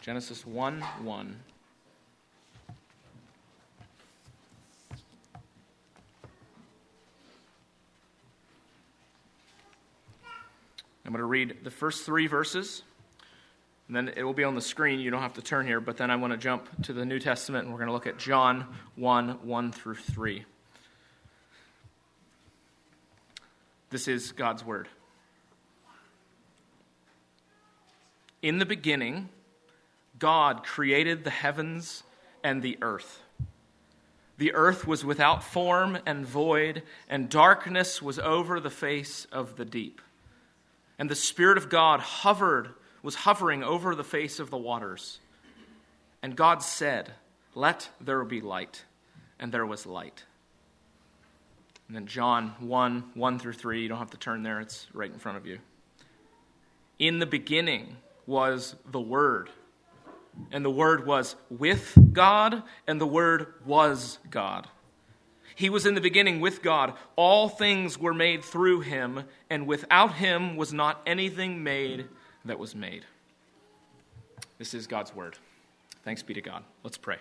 Genesis 1:1. I'm going to read the first 3 verses, and then it will be on the screen. You don't have to turn here, but then I want to jump to the New Testament, and we're going to look at John 1:1 through 3. This is God's word. In the beginning, God created the heavens and the earth. The earth was without form and void, and darkness was over the face of the deep. And the Spirit of God was hovering over the face of the waters. And God said, "Let there be light." And there was light. And then John 1:1 through 3, you don't have to turn there, it's right in front of you. In the beginning was the Word, and the Word was with God, and the Word was God. He was in the beginning with God. All things were made through him, and without him was not anything made that was made. This is God's word. Thanks be to God. Let's pray.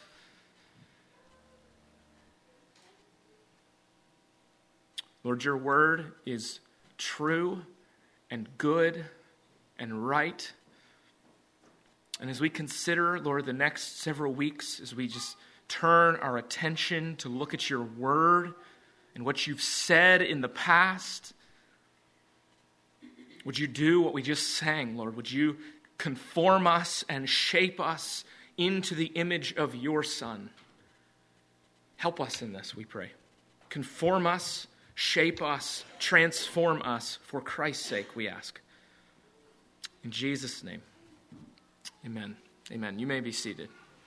Lord, your word is true and good and right. And as we consider, Lord, the next several weeks, as we just turn our attention to look at your word and what you've said in the past, would you do what we just sang, Lord? Would you conform us and shape us into the image of your Son? Help us in this, we pray. Conform us, shape us, transform us for Christ's sake, we ask. In Jesus' name, amen. Amen. You may be seated.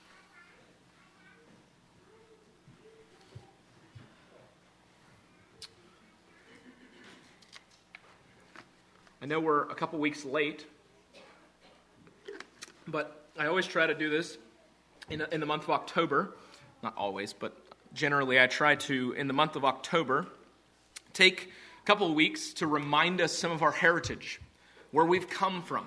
I know we're a couple weeks late, but I always try to do this in the month of October. Not always, but generally I try to, in the month of October, take a couple of weeks to remind us some of our heritage, where we've come from.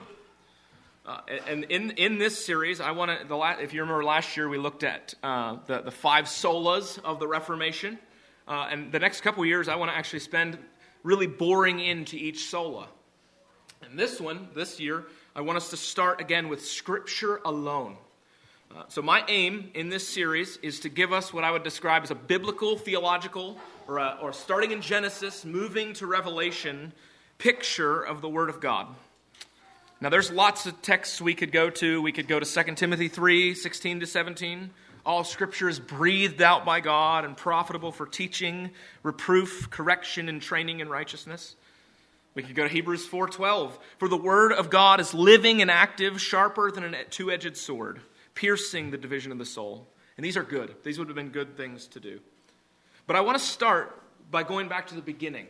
And in this series, I want to, if you remember last year, we looked at the 5 solas of the Reformation. And the next couple of years, I want to actually spend really boring into each sola. And this year, I want us to start again with Scripture alone. So my aim in this series is to give us what I would describe as a biblical, theological, or starting in Genesis, moving to Revelation, picture of the Word of God. Now there's lots of texts we could go to. We could go to 2 Timothy 3, 16 to 17. All Scripture is breathed out by God and profitable for teaching, reproof, correction, and training in righteousness. We could go to Hebrews 4:12. For the word of God is living and active, sharper than a two-edged sword, piercing the division of the soul. And these are good. These would have been good things to do. But I want to start by going back to the beginning,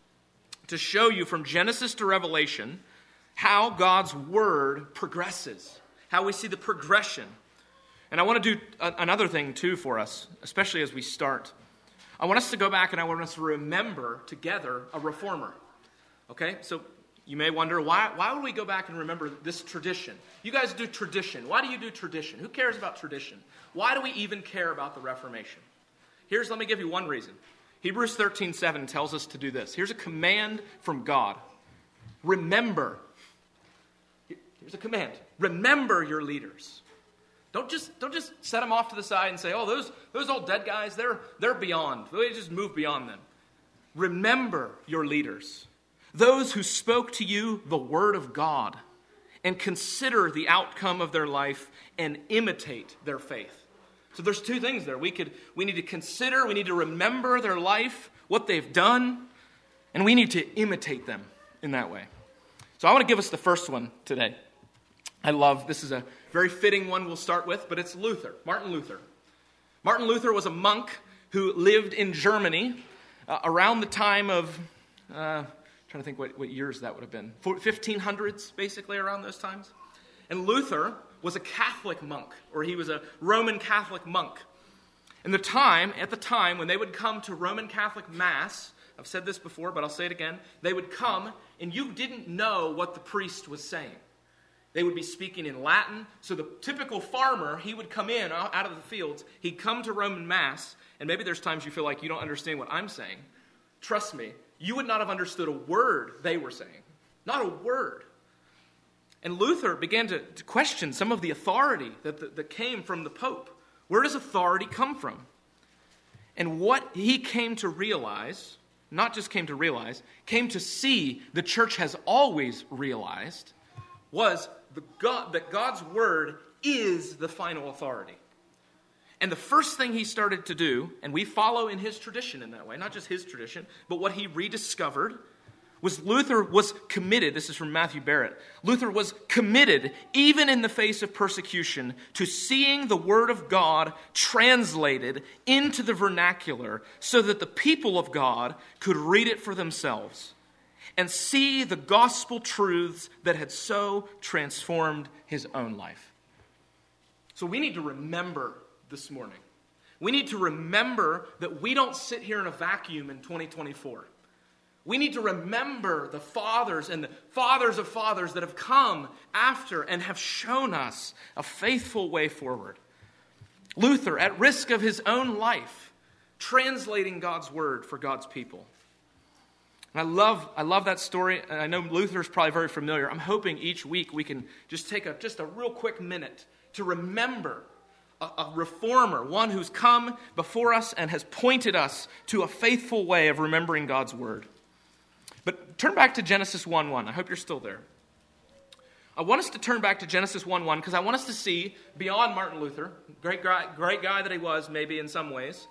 to show you from Genesis to Revelation how God's word progresses, how we see the progression. And I want to do another thing too for us, especially as we start. I want us to go back and I want us to remember together a reformer. Okay, so you may wonder, why would we go back and remember this tradition? You guys do tradition. Why do you do tradition? Who cares about tradition? Why do we even care about the Reformation? Let me give you one reason. Hebrews 13:7 tells us to do this. Here's a command from God. Remember. Here's a command. Remember your leaders. Don't just set them off to the side and say, oh, those old dead guys, they're beyond. They just move beyond them. Remember your leaders. Those who spoke to you the word of God, and consider the outcome of their life and imitate their faith. So there's 2 things there. We need to consider, we need to remember their life, what they've done, and we need to imitate them in that way. So I want to give us the first one today. This is a very fitting one we'll start with, but it's Luther, Martin Luther. Martin Luther was a monk who lived in Germany around the time of... trying to think what years that would have been. 1500s, basically, around those times. And Luther was a Catholic monk, or he was a Roman Catholic monk. At the time, when they would come to Roman Catholic Mass, I've said this before, but I'll say it again, they would come, and you didn't know what the priest was saying. They would be speaking in Latin. So the typical farmer, he would come in out of the fields. He'd come to Roman Mass. And maybe there's times you feel like you don't understand what I'm saying. Trust me, you would not have understood a word they were saying. Not a word. And Luther began to question some of the authority that came from the Pope. Where does authority come from? And what he came to realize, not just came to realize, came to see the church has always realized, was that God's word is the final authority. And the first thing he started to do, and we follow in his tradition in that way, not just his tradition, but what he rediscovered, was Luther was committed, this is from Matthew Barrett, Luther was committed, even in the face of persecution, to seeing the word of God translated into the vernacular so that the people of God could read it for themselves and see the gospel truths that had so transformed his own life. So we need to remember this morning. We need to remember that we don't sit here in a vacuum in 2024. We need to remember the fathers and the fathers of fathers that have come after and have shown us a faithful way forward. Luther, at risk of his own life, translating God's word for God's people. And I love that story, and I know Luther's probably very familiar. I'm hoping each week we can just take a real quick minute to remember a reformer, one who's come before us and has pointed us to a faithful way of remembering God's word. But turn back to Genesis 1:1. I hope you're still there. I want us to turn back to Genesis 1:1 because I want us to see beyond Martin Luther, great guy that he was maybe in some ways,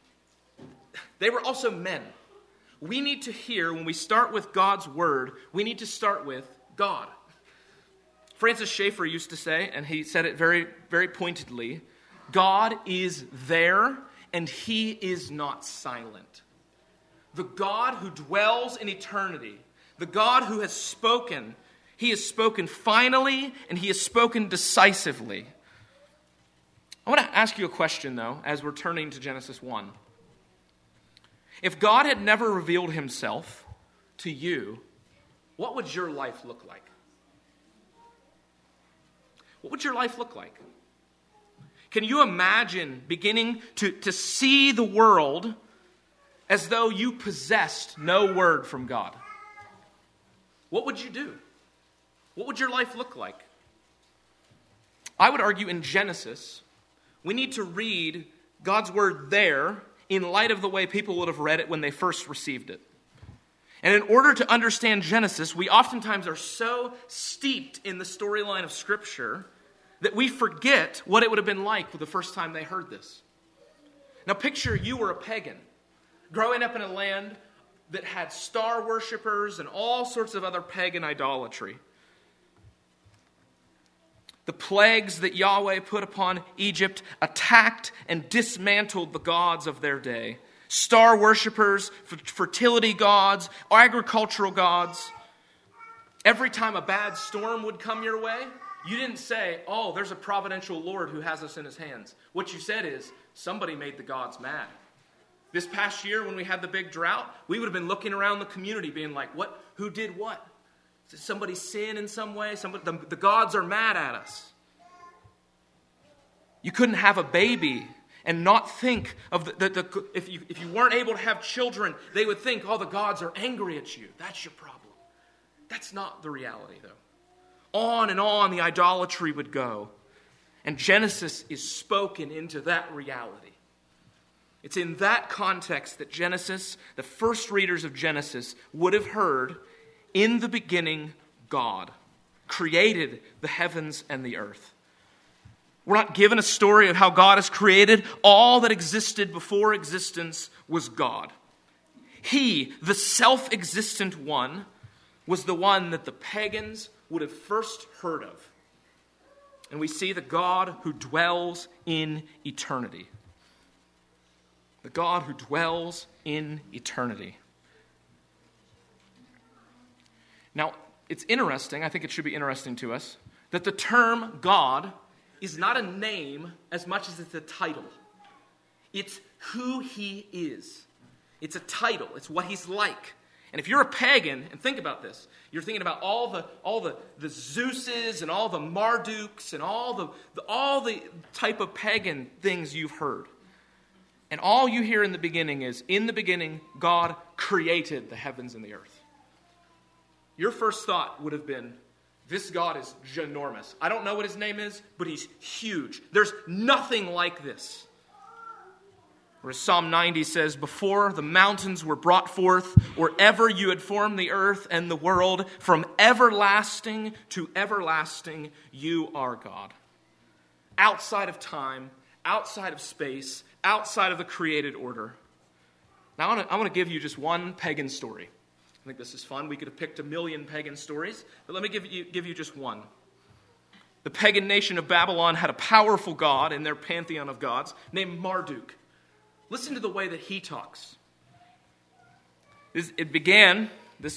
they were also men. We need to hear, when we start with God's word, we need to start with God. Francis Schaeffer used to say, and he said it very, very pointedly, God is there and he is not silent. The God who dwells in eternity, the God who has spoken, he has spoken finally and he has spoken decisively. I want to ask you a question, though, as we're turning to Genesis 1. If God had never revealed himself to you, what would your life look like? What would your life look like? Can you imagine beginning to see the world as though you possessed no word from God? What would you do? What would your life look like? I would argue in Genesis, we need to read God's word there in light of the way people would have read it when they first received it. And in order to understand Genesis, we oftentimes are so steeped in the storyline of Scripture that we forget what it would have been like the first time they heard this. Now picture you were a pagan, growing up in a land that had star worshipers and all sorts of other pagan idolatry. The plagues that Yahweh put upon Egypt attacked and dismantled the gods of their day. Star worshipers, fertility gods, agricultural gods. Every time a bad storm would come your way, you didn't say, oh, there's a providential Lord who has us in his hands. What you said is, somebody made the gods mad. This past year when we had the big drought, we would have been looking around the community being like, what? Who did what? Did somebody sin in some way? The gods are mad at us. You couldn't have a baby and not think of if you weren't able to have children, they would think, oh, the gods are angry at you. That's your problem. That's not the reality, though. On and on the idolatry would go. And Genesis is spoken into that reality. It's in that context that Genesis, the first readers of Genesis, would have heard, in the beginning, God created the heavens and the earth. We're not given a story of how God has created. All that existed before existence was God. He, the self-existent one, was the one that the pagans would have first heard of. And we see the God who dwells in eternity. The God who dwells in eternity. Now, it's interesting, I think it should be interesting to us, that the term God is not a name as much as it's a title. It's who he is. It's a title. It's what he's like. And if you're a pagan, and think about this, you're thinking about all the Zeuses and all the Marduks and all the type of pagan things you've heard. And all you hear in the beginning is, in the beginning, God created the heavens and the earth. Your first thought would have been, this God is ginormous. I don't know what his name is, but he's huge. There's nothing like this. Or as Psalm 90 says, before the mountains were brought forth, or ever you had formed the earth and the world, from everlasting to everlasting, you are God. Outside of time, outside of space, outside of the created order. Now I want to give you just one pagan story. I think this is fun. We could have picked a million pagan stories, but let me give you just one. The pagan nation of Babylon had a powerful god in their pantheon of gods named Marduk. Listen to the way that he talks. This began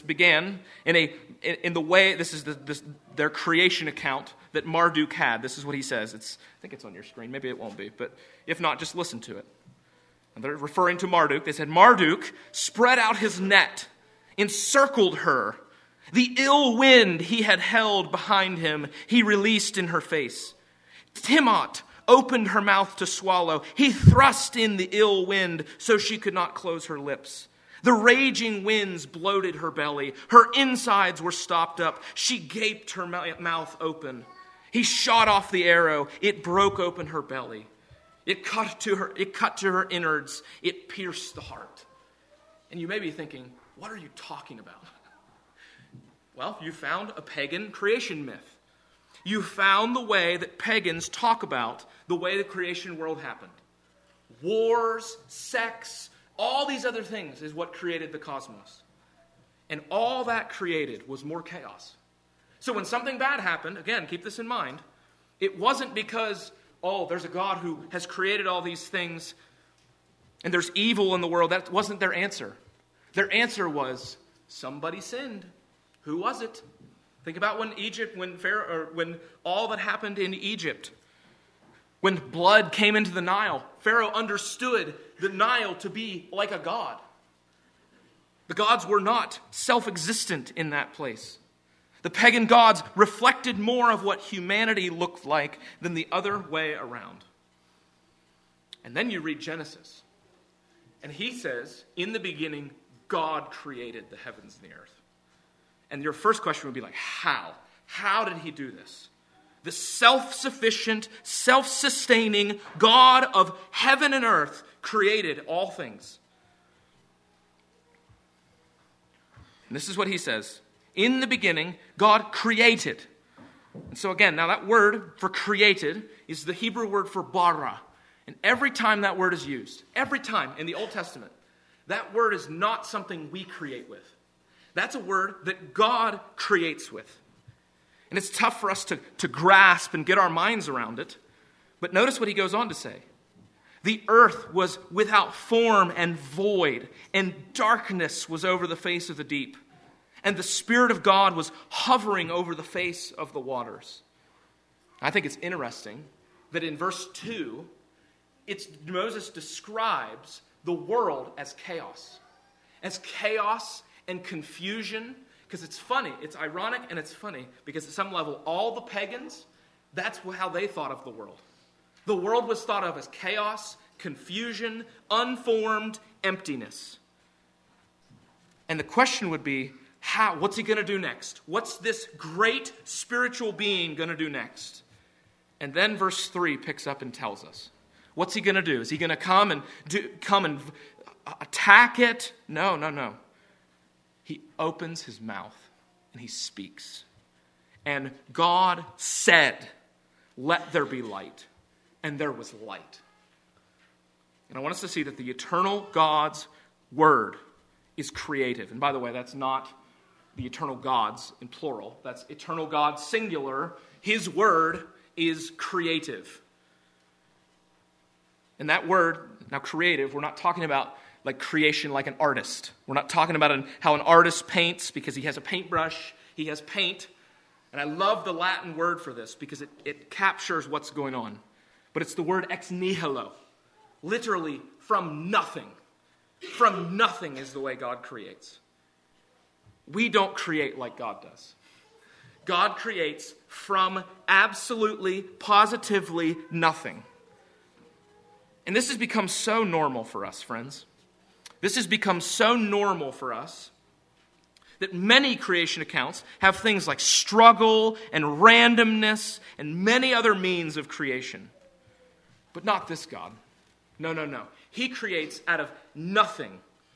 in the way, this is their creation account that Marduk had. This is what he says. I think it's on your screen. Maybe it won't be, but if not, just listen to it. And they're referring to Marduk. They said, Marduk spread out his net, encircled her. The ill wind he had held behind him, he released in her face. Tiamat opened her mouth to swallow. He thrust in the ill wind so she could not close her lips. The raging winds bloated her belly. Her insides were stopped up. She gaped her mouth open. He shot off the arrow. It broke open her belly. It cut to her innards. It pierced the heart. And you may be thinking, what are you talking about? Well, you found a pagan creation myth. You found the way that pagans talk about the way the creation world happened. Wars, sex, all these other things is what created the cosmos. And all that created was more chaos. So when something bad happened, again, keep this in mind, it wasn't because, there's a God who has created all these things and there's evil in the world. That wasn't their answer. Their answer was, somebody sinned. Who was it? Think about when all that happened in Egypt. When blood came into the Nile, Pharaoh understood the Nile to be like a god. The gods were not self-existent in that place. The pagan gods reflected more of what humanity looked like than the other way around. And then you read Genesis, and he says, in the beginning, God created the heavens and the earth. And your first question would be like, how? How did he do this? The self-sufficient, self-sustaining God of heaven and earth created all things. And this is what he says. In the beginning, God created. And so again, now that word for created is the Hebrew word for bara. And every time that word is used, every time in the Old Testament, that word is not something we create with. That's a word that God creates with. And it's tough for us to grasp and get our minds around it. But notice what he goes on to say. The earth was without form and void, and darkness was over the face of the deep. And the Spirit of God was hovering over the face of the waters. I think it's interesting that in verse 2, Moses describes the world as chaos. As chaos and confusion, because it's funny, it's ironic and it's funny, because at some level, all the pagans, that's how they thought of the world. The world was thought of as chaos, confusion, unformed emptiness. And the question would be, what's he going to do next? What's this great spiritual being going to do next? And then verse 3 picks up and tells us. What's he going to do? Is he going to come and attack it? No. He opens his mouth and he speaks. And God said, "Let there be light." And there was light. And I want us to see that the eternal God's word is creative. And by the way, that's not the eternal gods in plural. That's eternal God singular. His word is creative. And that word, now creative, we're not talking about like creation like an artist. We're not talking about how an artist paints because he has a paintbrush, he has paint. And I love the Latin word for this because it captures what's going on. But it's the word ex nihilo. Literally, from nothing. From nothing is the way God creates. we don't create like God does. God creates from absolutely, positively nothing. And this has become so normal for us, friends. This has become so normal for us that many creation accounts have things like struggle and randomness and many other means of creation. But not this God. No. He creates out of nothing.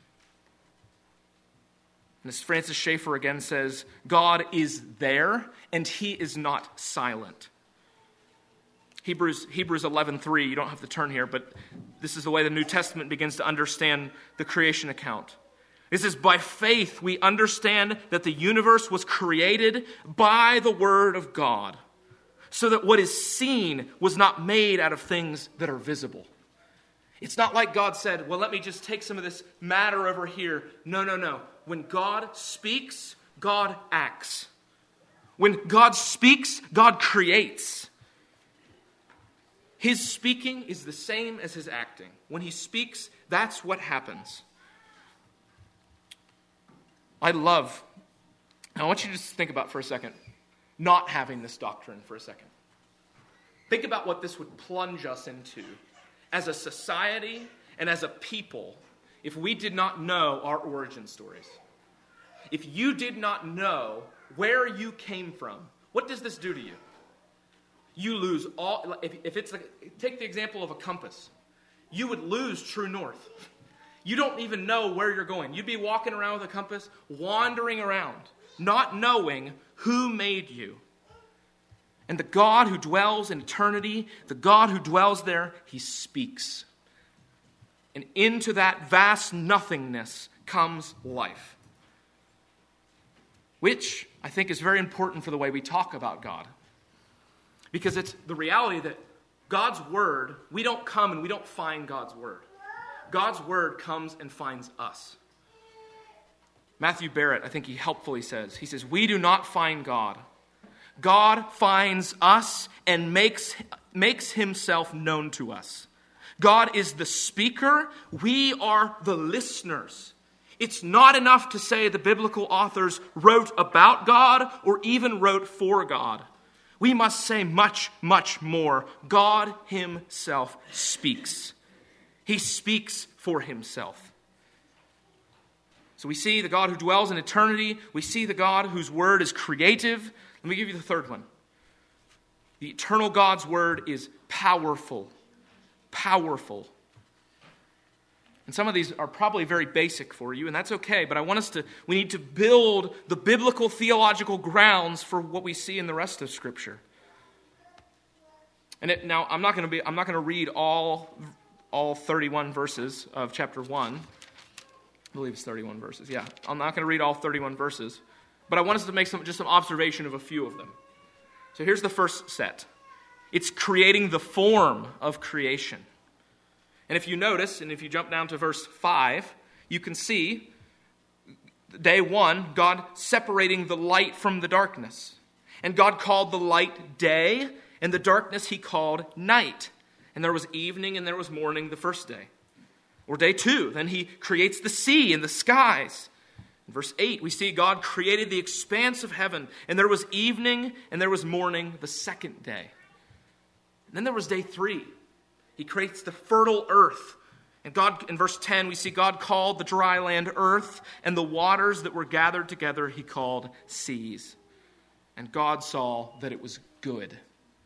And as Francis Schaeffer again says, God is there and he is not silent. Hebrews 11:3, you don't have to turn here, but this is the way the New Testament begins to understand the creation account. It says, by faith we understand that the universe was created by the word of God, so that what is seen was not made out of things that are visible. It's not like God said, well, let me just take some of this matter over here. No. When God speaks, God acts. When God speaks, God creates. His speaking is the same as his acting. When he speaks, that's what happens. I want you to just think about for a second, not having this doctrine for a second. Think about what this would plunge us into as a society and as a people if we did not know our origin stories. If you did not know where you came from, what does this do to you? You lose all. If it's take the example of a compass, you would lose true north. You don't even know where you're going. You'd be walking around with a compass, wandering around, not knowing who made you. And the God who dwells in eternity, the God who dwells there, he speaks. And into that vast nothingness comes life. Which I think is very important for the way we talk about God. Because it's the reality that God's word, we don't come and we don't find God's word. God's word comes and finds us. Matthew Barrett, I think he helpfully says, we do not find God. God finds us and makes himself known to us. God is the speaker. We are the listeners. It's not enough to say the biblical authors wrote about God or even wrote for God. We must say much, much more. God himself speaks. He speaks for himself. So we see the God who dwells in eternity. We see the God whose word is creative. Let me give you the third one. The eternal God's word is powerful. Powerful. And some of these are probably very basic for you, and that's okay, but we need to build the biblical theological grounds for what we see in the rest of Scripture. And now, I'm not going to read all 31 verses of chapter 1. I believe it's 31 verses. Yeah, I'm not going to read all 31 verses, but I want us to make some observation of a few of them. So here's the first set. It's creating the form of creation. And if you notice, and if you jump down to verse 5, you can see day 1, God separating the light from the darkness. And God called the light day, and the darkness he called night. And there was evening and there was morning the first day. Or day 2, then he creates the sea and the skies. In verse 8, we see God created the expanse of heaven, and there was evening and there was morning the second day. And then there was day 3. He creates the fertile earth. And God, in verse 10, we see God called the dry land earth, and the waters that were gathered together he called seas. And God saw that it was good.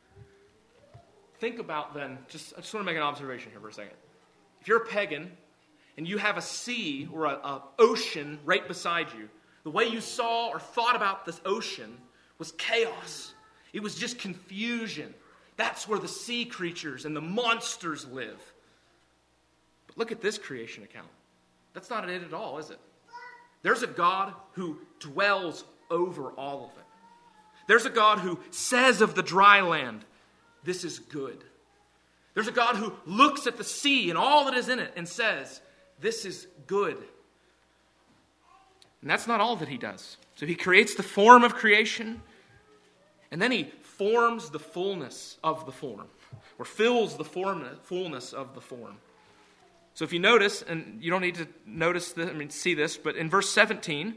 Think about then, I just want to make an observation here for a second. If you're a pagan and you have a sea or an ocean right beside you, the way you saw or thought about this ocean was chaos. It was just confusion. That's where the sea creatures and the monsters live. But look at this creation account. That's not it at all, is it? There's a God who dwells over all of it. There's a God who says of the dry land, this is good. There's a God who looks at the sea and all that is in it and says, this is good. And that's not all that he does. So he creates the form of creation, and then he forms the fullness of the form, or fills the fullness of the form. So if you notice, and you don't need to see this, but in verse 17,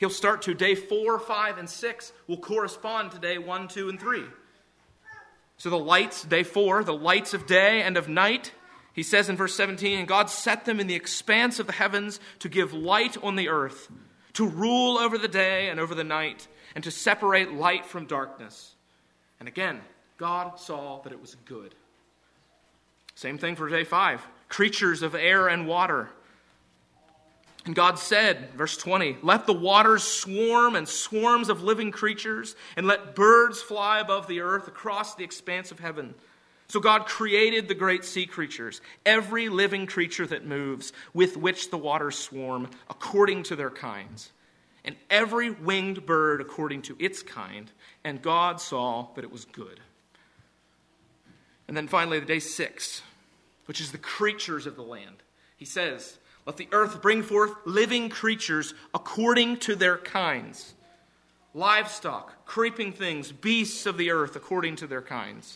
He'll start to day 4, 5, and 6 will correspond to day 1, 2, and 3. So the lights, day 4, the lights of day and of night, he says in verse 17, and God set them in the expanse of the heavens to give light on the earth, to rule over the day and over the night, and to separate light from darkness. And again, God saw that it was good. Same thing for day 5, creatures of air and water. And God said, verse 20, let the waters swarm and swarms of living creatures, and let birds fly above the earth across the expanse of heaven. So God created the great sea creatures, every living creature that moves, with which the waters swarm, according to their kinds, and every winged bird according to its kind. And God saw that it was good. And then finally, the day 6, which is the creatures of the land. He says, let the earth bring forth living creatures according to their kinds. Livestock, creeping things, beasts of the earth according to their kinds.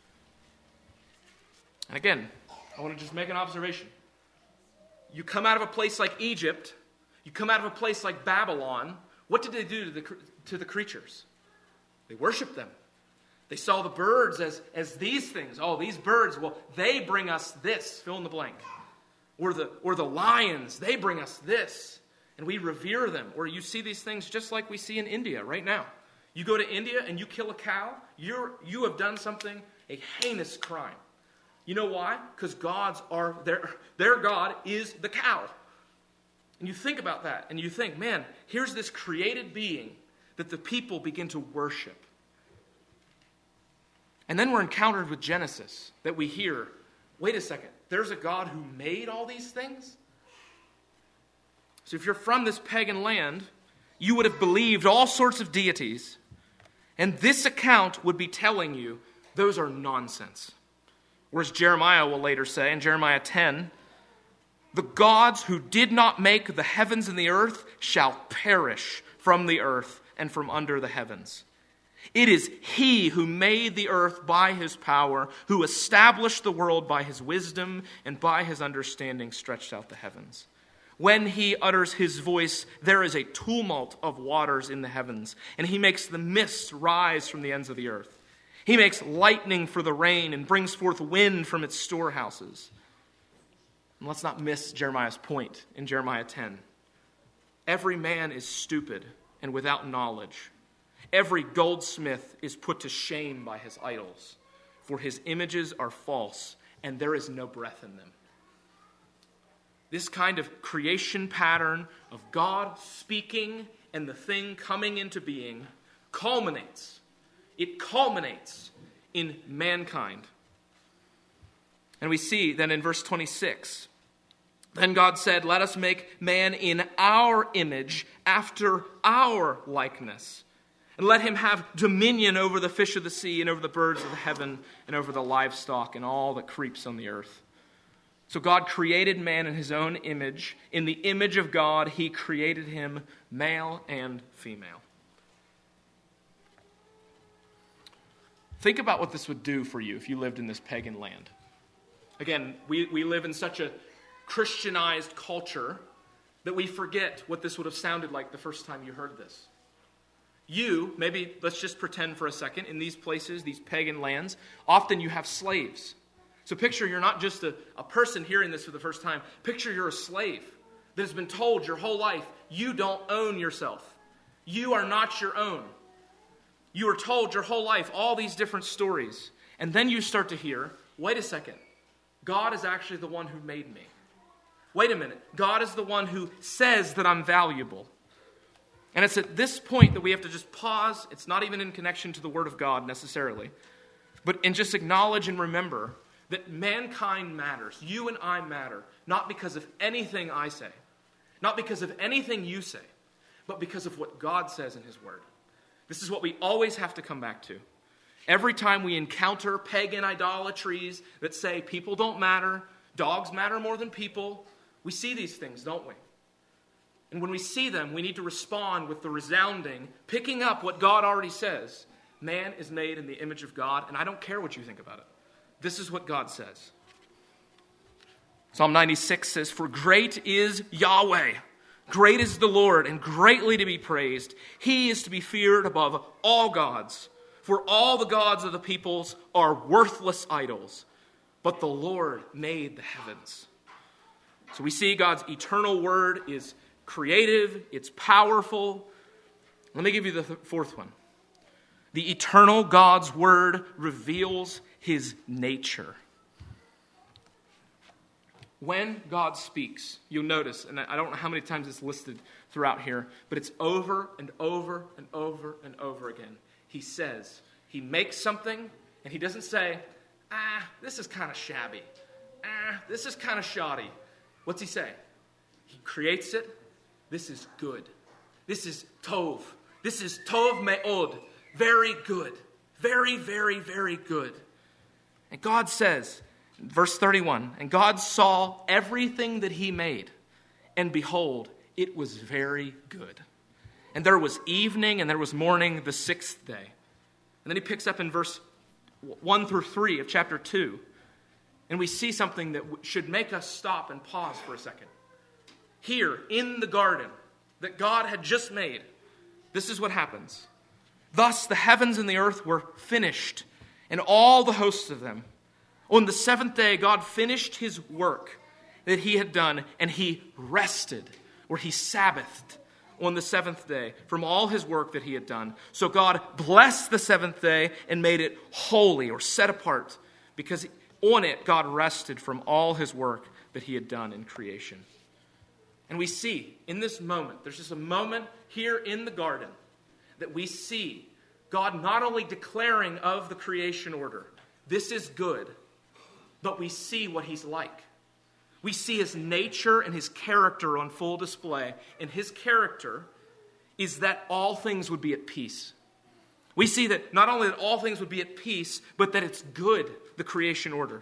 And again, I want to just make an observation. You come out of a place like Egypt, you come out of a place like Babylon, what did they do to the creatures? They worshiped them. They saw the birds as these things. Oh, these birds, well, they bring us this, fill in the blank. Or the lions, they bring us this, and we revere them. Or you see these things just like we see in India right now. You go to India and you kill a cow, you have done something, a heinous crime. You know why? Because their God is the cow. And you think about that, and you think, man, here's this created being that the people begin to worship. And then we're encountered with Genesis, that we hear, wait a second, there's a God who made all these things? So if you're from this pagan land, you would have believed all sorts of deities, and this account would be telling you those are nonsense. Whereas Jeremiah will later say, in Jeremiah 10, the gods who did not make the heavens and the earth shall perish from the earth and from under the heavens. It is he who made the earth by his power, who established the world by his wisdom, and by his understanding stretched out the heavens. When he utters his voice, there is a tumult of waters in the heavens, and he makes the mists rise from the ends of the earth. He makes lightning for the rain and brings forth wind from its storehouses. And let's not miss Jeremiah's point in Jeremiah 10. Every man is stupid and without knowledge. Every goldsmith is put to shame by his idols, for his images are false, and there is no breath in them. This kind of creation pattern of God speaking and the thing coming into being culminates. It culminates in mankind. And we see then in verse 26, then God said, let us make man in our image, after our likeness. And let him have dominion over the fish of the sea and over the birds of the heaven and over the livestock and all that creeps on the earth. So God created man in his own image. In the image of God, he created him, male and female. Think about what this would do for you if you lived in this pagan land. Again, we live in such a Christianized culture that we forget what this would have sounded like the first time you heard this. You, maybe let's just pretend for a second, in these places, these pagan lands, often you have slaves. So picture you're not just a person hearing this for the first time. Picture you're a slave that has been told your whole life, you don't own yourself. You are not your own. You are told your whole life all these different stories. And then you start to hear, wait a second, God is actually the one who made me. Wait a minute, God is the one who says that I'm valuable. And it's at this point that we have to just pause. It's not even in connection to the Word of God necessarily. And just acknowledge and remember that mankind matters. You and I matter. Not because of anything I say. Not because of anything you say. But because of what God says in His Word. This is what we always have to come back to. Every time we encounter pagan idolatries that say people don't matter, dogs matter more than people, we see these things, don't we? And when we see them, we need to respond with the resounding, picking up what God already says. Man is made in the image of God, and I don't care what you think about it. This is what God says. Psalm 96 says, for great is Yahweh, Great is the Lord, and greatly to be praised. He is to be feared above all gods. For all the gods of the peoples are worthless idols, but the Lord made the heavens. So we see God's eternal word is creative, it's powerful. Let me give you the fourth one. The eternal God's word reveals his nature. When God speaks, you'll notice, and I don't know how many times it's listed throughout here, but it's over and over and over and over again. He says, he makes something, and he doesn't say, this is kind of shabby. This is kind of shoddy. What's he say? He creates it. This is good. This is tov. This is tov me'od. Very good. Very, very, very good. And God says, verse 31, and God saw everything that he made, and behold, it was very good. And there was evening and there was morning the sixth day. And then he picks up in verse 1 through 3 of chapter 2. And we see something that should make us stop and pause for a second. Here in the garden that God had just made, this is what happens. Thus the heavens and the earth were finished, and all the hosts of them. On the seventh day, God finished his work that he had done, and he rested, or he Sabbathed, on the seventh day from all his work that he had done. So God blessed the seventh day and made it holy, or set apart, because on it God rested from all his work that he had done in creation. And we see in this moment, there's just a moment here in the garden that we see God not only declaring of the creation order, this is good, but we see what he's like. We see his nature and his character on full display. And his character is that all things would be at peace. We see that not only that all things would be at peace, but that it's good, the creation order.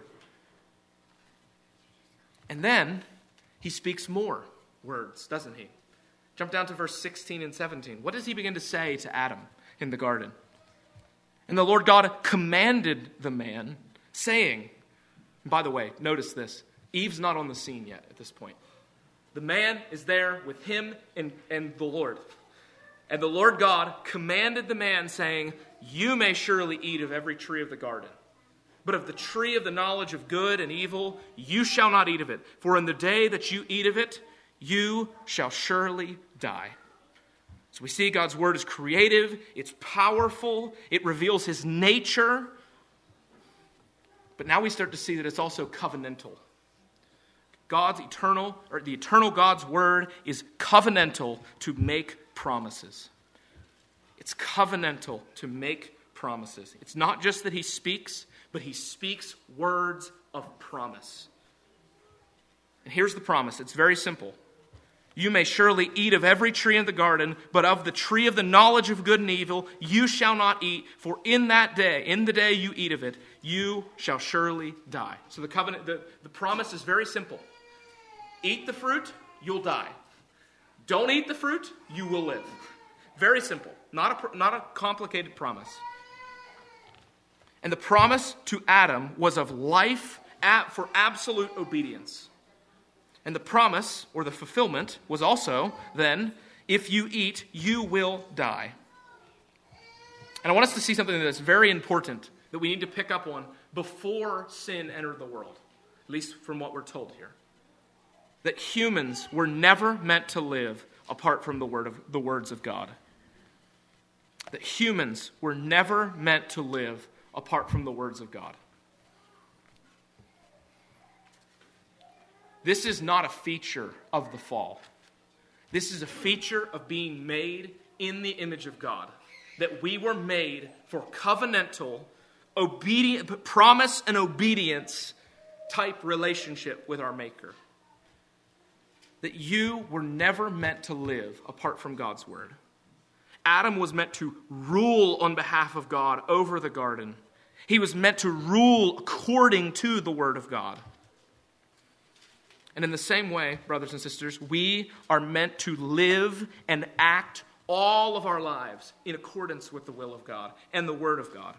And then he speaks more words, doesn't he? Jump down to verse 16 and 17. What does he begin to say to Adam in the garden? And the Lord God commanded the man, saying, by the way, notice this. Eve's not on the scene yet at this point. The man is there with him and the Lord. And the Lord God commanded the man, saying, you may surely eat of every tree of the garden. But of the tree of the knowledge of good and evil, you shall not eat of it. For in the day that you eat of it, you shall surely die. So we see God's word is creative, it's powerful, it reveals his nature. But now we start to see that it's also covenantal. The eternal God's word is covenantal to make promises. It's covenantal to make promises. It's not just that he speaks, but he speaks words of promise. And here's the promise. It's very simple. You may surely eat of every tree in the garden, but of the tree of the knowledge of good and evil you shall not eat, for in the day you eat of it, you shall surely die. So the covenant, the promise is very simple. Eat the fruit, you'll die. Don't eat the fruit, you will live. Very simple. Not a complicated promise. And the promise to Adam was of life for absolute obedience. And the promise, or the fulfillment, was also, then, if you eat, you will die. And I want us to see something that's very important that we need to pick up on before sin entered the world, at least from what we're told here. That humans were never meant to live apart from the words of God. That humans were never meant to live apart from the words of God. This is not a feature of the fall. This is a feature of being made in the image of God. That we were made for covenantal, promise and obedience type relationship with our Maker. That you were never meant to live apart from God's word. Adam was meant to rule on behalf of God over the garden. He was meant to rule according to the word of God. And in the same way, brothers and sisters, we are meant to live and act all of our lives in accordance with the will of God and the word of God.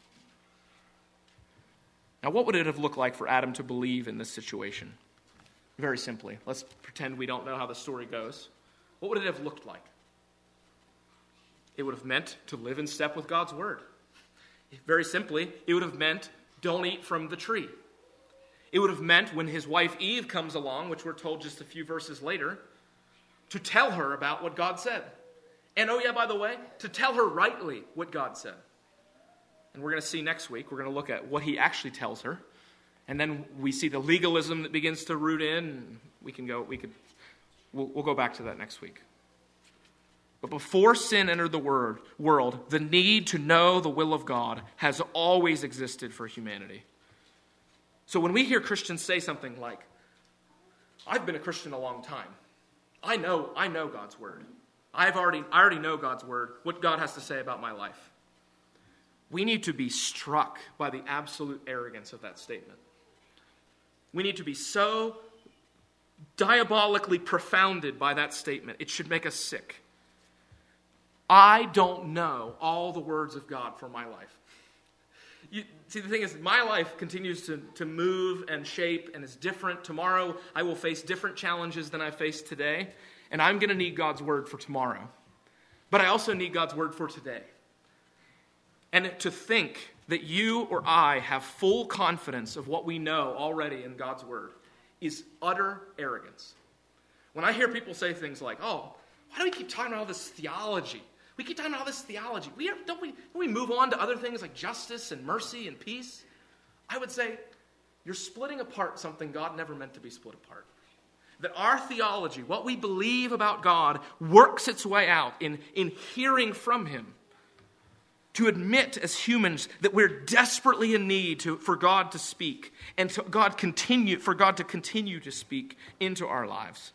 Now, what would it have looked like for Adam to believe in this situation? very simply. Let's pretend we don't know how the story goes. What would it have looked like? It would have meant to live in step with God's word. Very simply, it would have meant don't eat from the tree. It would have meant when his wife Eve comes along, which we're told just a few verses later, to tell her about what God said. And oh yeah, by the way, to tell her rightly what God said. And we're going to see next week, we're going to look at what he actually tells her. And then we see the legalism that begins to root in. We'll go back to that next week. But before sin entered the world, the need to know the will of God has always existed for humanity. So when we hear Christians say something like, I've been a Christian a long time. I know God's word. I already know God's word, what God has to say about my life. We need to be struck by the absolute arrogance of that statement. We need to be so diabolically profounded by that statement. It should make us sick. I don't know all the words of God for my life. See, the thing is, my life continues to move and shape and is different. Tomorrow, I will face different challenges than I face today, and I'm going to need God's word for tomorrow. But I also need God's word for today. And to think that you or I have full confidence of what we know already in God's word is utter arrogance. When I hear people say things like, oh, why do we keep talking about all this theology? We keep talking about all this theology. Don't we move on to other things like justice and mercy and peace? I would say you're splitting apart something God never meant to be split apart. That our theology, what we believe about God, works its way out in hearing from him. To admit as humans that we're desperately in need for God to speak and for God to continue to speak into our lives.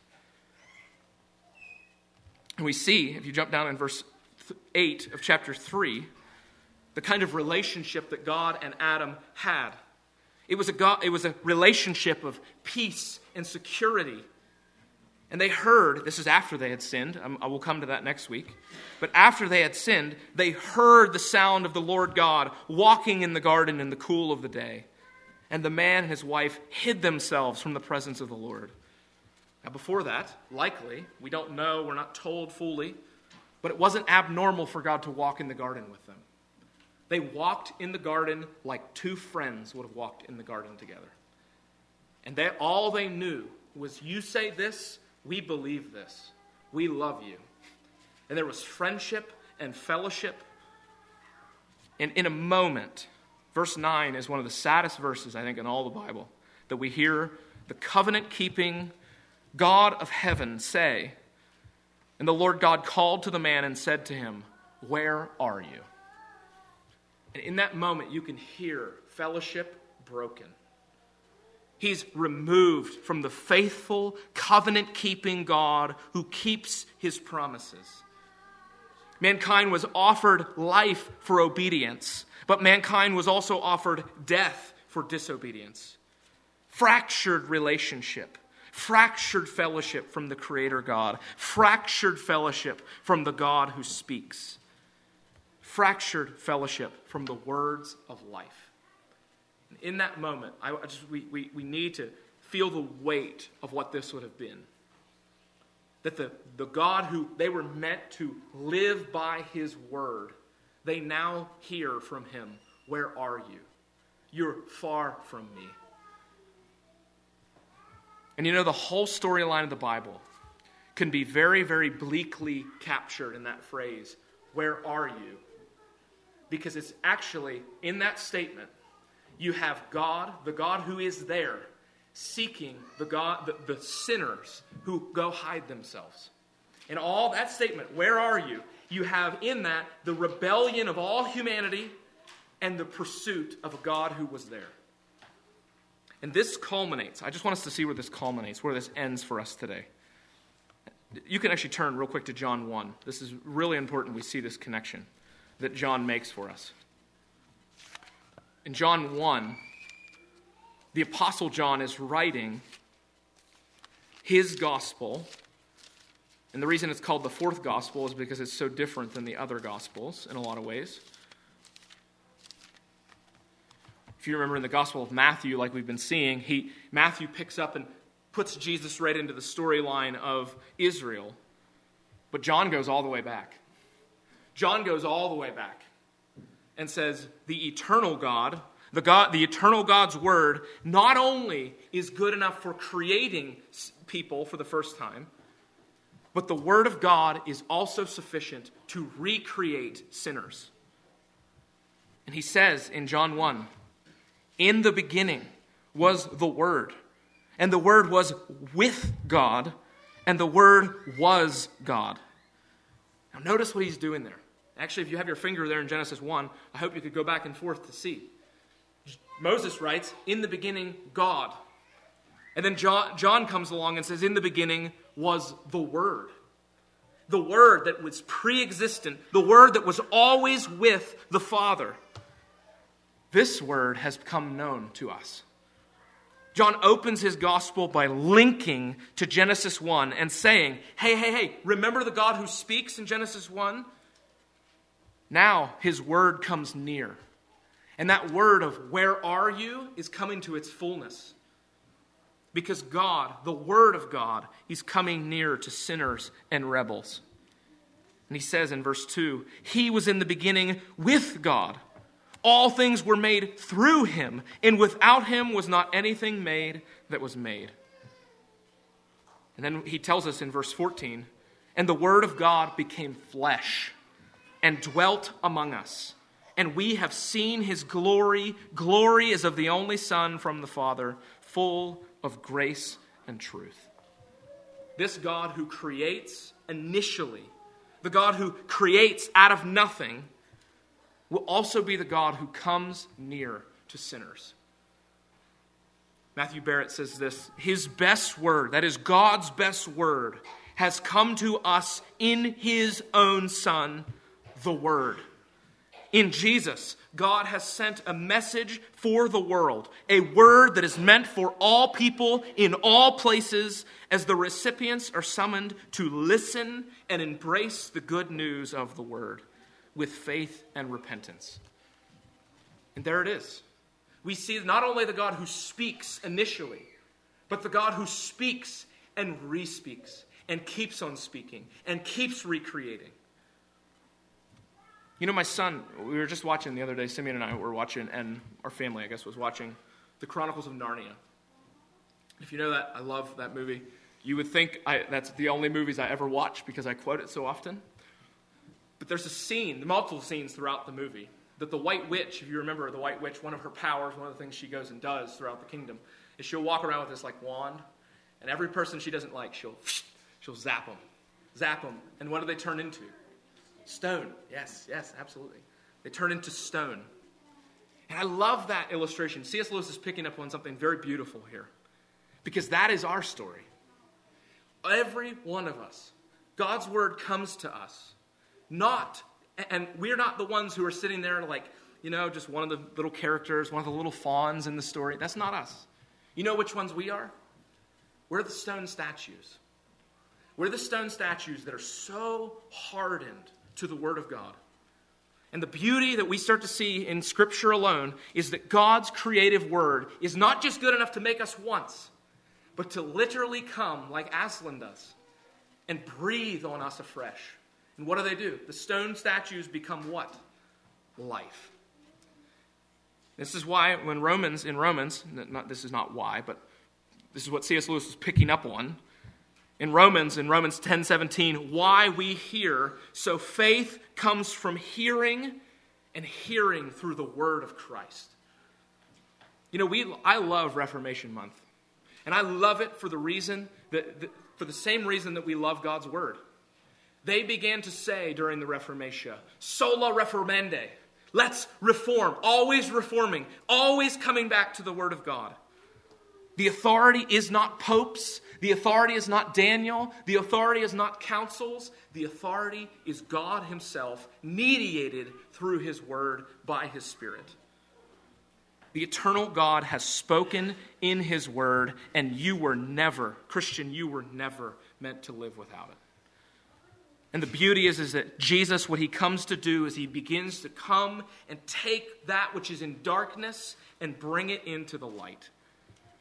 And we see, if you jump down in verse 8 of chapter 3, the kind of relationship that God and Adam had. It was a relationship of peace and security. And they heard, this is after they had sinned, I will come to that next week, but after they had sinned, they heard the sound of the Lord God walking in the garden in the cool of the day. And the man and his wife hid themselves from the presence of the Lord. Now before that, likely, we don't know, we're not told fully, but it wasn't abnormal for God to walk in the garden with them. They walked in the garden like two friends would have walked in the garden together. And all they knew was, you say this, we believe this. We love you. And there was friendship and fellowship. And in a moment, verse 9 is one of the saddest verses, I think, in all the Bible, that we hear the covenant-keeping God of heaven say, and the Lord God called to the man and said to him, where are you? And in that moment, you can hear fellowship broken. He's removed from the faithful, covenant-keeping God who keeps his promises. Mankind was offered life for obedience, but mankind was also offered death for disobedience. Fractured relationship, fractured fellowship from the Creator God, fractured fellowship from the God who speaks, fractured fellowship from the words of life. In that moment, we need to feel the weight of what this would have been. That the God who they were meant to live by his word, they now hear from him, where are you? You're far from me. And you know, the whole storyline of the Bible can be very, very bleakly captured in that phrase, where are you? Because it's actually, in that statement, you have God, the God who is there, seeking the sinners who go hide themselves. In all that statement, where are you? You have in that the rebellion of all humanity and the pursuit of a God who was there. And this culminates. I just want us to see where this culminates, where this ends for us today. You can actually turn real quick to John 1. This is really important we see this connection that John makes for us. In John 1, the Apostle John is writing his gospel. And the reason it's called the fourth gospel is because it's so different than the other gospels in a lot of ways. If you remember in the Gospel of Matthew, like we've been seeing, Matthew picks up and puts Jesus right into the storyline of Israel. But John goes all the way back. John goes all the way back and says the eternal God, the eternal God's word, not only is good enough for creating people for the first time, but the word of God is also sufficient to recreate sinners. And he says in John 1, in the beginning was the Word, and the Word was with God, and the Word was God. Now notice what he's doing there. Actually, if you have your finger there in Genesis 1, I hope you could go back and forth to see. Moses writes, in the beginning, God. And then John comes along and says, in the beginning was the Word. The Word that was pre-existent, the Word that was always with the Father. This Word has become known to us. John opens his gospel by linking to Genesis 1 and saying, hey, remember the God who speaks in Genesis 1? Now his word comes near. And that word of where are you is coming to its fullness. Because God, the word of God, is coming near to sinners and rebels. And he says in verse 2, he was in the beginning with God. All things were made through him, and without him was not anything made that was made. And then he tells us in verse 14, and the word of God became flesh and dwelt among us. And we have seen his glory. Glory is of the only Son from the Father, full of grace and truth. This God who creates initially, the God who creates out of nothing, will also be the God who comes near to sinners. Matthew Barrett says this, his best word, that is God's best word, has come to us in his own Son, the Word. In Jesus, God has sent a message for the world, a word that is meant for all people in all places, as the recipients are summoned to listen and embrace the good news of the word with faith and repentance. And there it is. We see not only the God who speaks initially, but the God who speaks and re-speaks and keeps on speaking and keeps recreating. You know, my son, we were just watching the other day, Simeon and I were watching, and our family, I guess, was watching The Chronicles of Narnia. If you know that, I love that movie. You would think that's the only movies I ever watch because I quote it so often. But there's a scene, multiple scenes throughout the movie, that the White Witch, if you remember the White Witch, one of her powers, one of the things she goes and does throughout the kingdom, is she'll walk around with this like wand, and every person she doesn't like, she'll zap them. And what do they turn into? Stone. Yes, absolutely. They turn into stone. And I love that illustration. C.S. Lewis is picking up on something very beautiful here, because that is our story. Every one of us, God's word comes to us. And we're not the ones who are sitting there like, just one of the little characters, one of the little fawns in the story. That's not us. You know which ones we are? We're the stone statues. We're the stone statues that are so hardened to the word of God. And the beauty that we start to see in Scripture alone is that God's creative word is not just good enough to make us once, but to literally come like Aslan does and breathe on us afresh. And what do? The stone statues become what? Life. This is why when this is not why, but this is what C.S. Lewis was picking up on. In Romans 10:17, why we hear, so faith comes from hearing, and hearing through the word of Christ. I love Reformation Month. And I love it for for the same reason that we love God's word. They began to say during the Reformation, sola reformende. Let's reform, always reforming, always coming back to the word of God. The authority is not popes. The authority is not Daniel. The authority is not councils. The authority is God himself, mediated through his word by his Spirit. The eternal God has spoken in his word, and Christian, you were never meant to live without it. And the beauty is that Jesus, what he comes to do is he begins to come and take that which is in darkness and bring it into the light.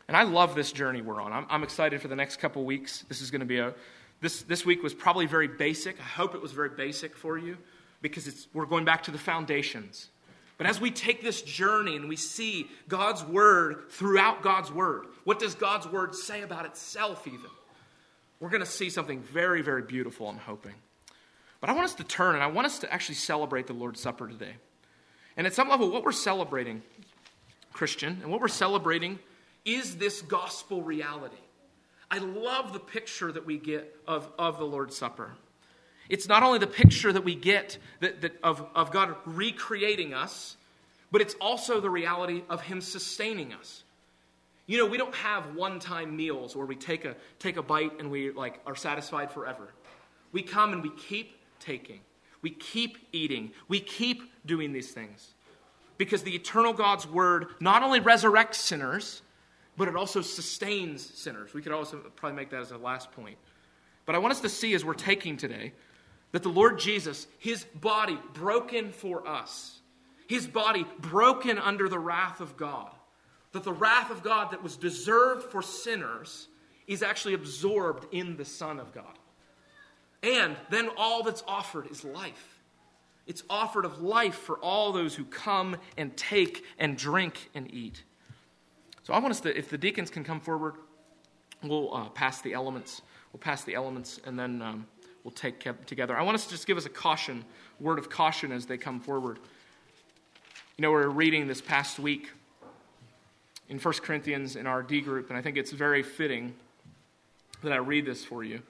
And I love this journey we're on. I'm excited for the next couple weeks. This is going to be this week was probably very basic. I hope it was very basic for you because we're going back to the foundations. But as we take this journey and we see God's word throughout God's word, what does God's word say about itself even? We're going to see something very, very beautiful, I'm hoping. But I want us to turn and I want us to actually celebrate the Lord's Supper today. And at some level, what we're celebrating, Christian, and what we're celebrating is this gospel reality. I love the picture that we get of the Lord's Supper. It's not only the picture that we get of God recreating us, but it's also the reality of Him sustaining us. You know, we don't have one-time meals where we take a bite and we are satisfied forever. We come and we keep taking. We keep eating. We keep doing these things. Because the eternal God's word not only resurrects sinners, but it also sustains sinners. We could also probably make that as a last point. But I want us to see as we're taking today that the Lord Jesus, His body broken for us, His body broken under the wrath of God, that the wrath of God that was deserved for sinners is actually absorbed in the Son of God. And then all that's offered is life. It's offered of life for all those who come and take and drink and eat. So I want us to, if the deacons can come forward, we'll pass the elements. We'll pass the elements and then we'll take together. I want us to just give us a word of caution as they come forward. You know, we're reading this past week in 1 Corinthians in our D group, and I think it's very fitting that I read this for you.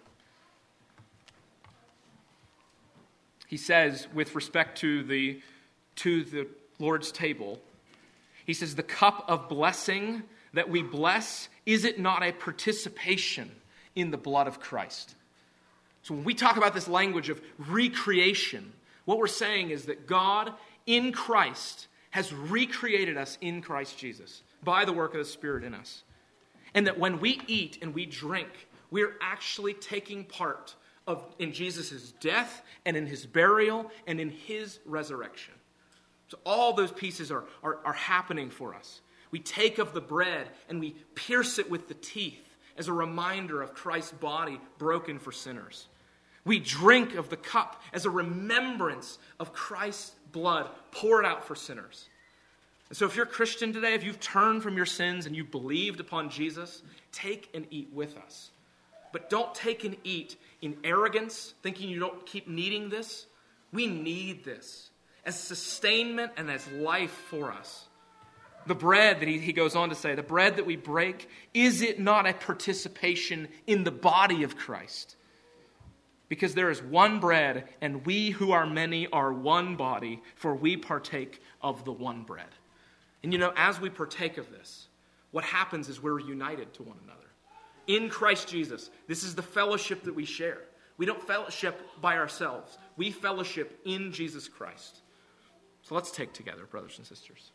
He says, with respect to the Lord's table, he says, the cup of blessing that we bless, is it not a participation in the blood of Christ? So when we talk about this language of recreation, what we're saying is that God in Christ has recreated us in Christ Jesus by the work of the Spirit in us. And that when we eat and we drink, we're actually taking part in Jesus' death and in His burial and in His resurrection. So all those pieces are happening for us. We take of the bread and we pierce it with the teeth as a reminder of Christ's body broken for sinners. We drink of the cup as a remembrance of Christ's blood poured out for sinners. And so if you're a Christian today, if you've turned from your sins and you've believed upon Jesus, take and eat with us. But don't take and eat in arrogance, thinking you don't keep needing this. We need this as sustainment and as life for us. The bread that he goes on to say, the bread that we break, is it not a participation in the body of Christ? Because there is one bread, and we who are many are one body, for we partake of the one bread. And you know, as we partake of this, what happens is we're united to one another. In Christ Jesus, this is the fellowship that we share. We don't fellowship by ourselves. We fellowship in Jesus Christ. So let's take together, brothers and sisters.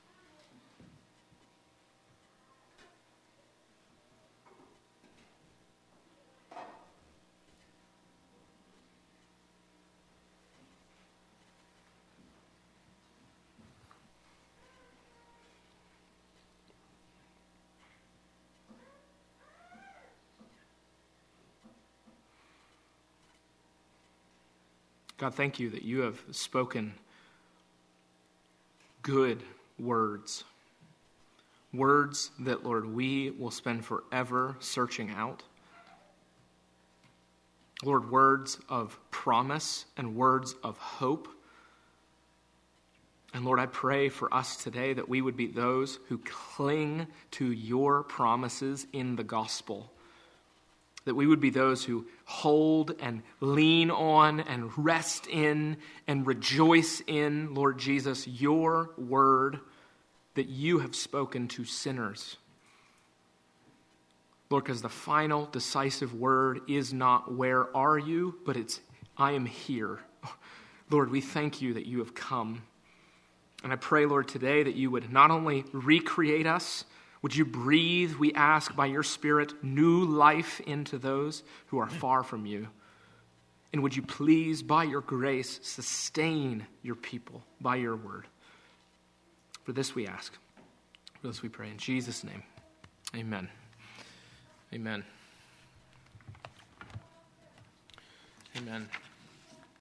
God, thank you that you have spoken good words. Words that, Lord, we will spend forever searching out. Lord, words of promise and words of hope. And Lord, I pray for us today that we would be those who cling to your promises in the gospel. That we would be those who hold and lean on and rest in and rejoice in, Lord Jesus, your word that you have spoken to sinners. Lord, because the final decisive word is not where are you, but it's I am here. Lord, we thank you that you have come. And I pray, Lord, today that you would not only recreate us, would you breathe, we ask, by your Spirit, new life into those who are far from you? And would you please, by your grace, sustain your people by your word? For this we ask. For this we pray in Jesus' name. Amen. Amen. Amen.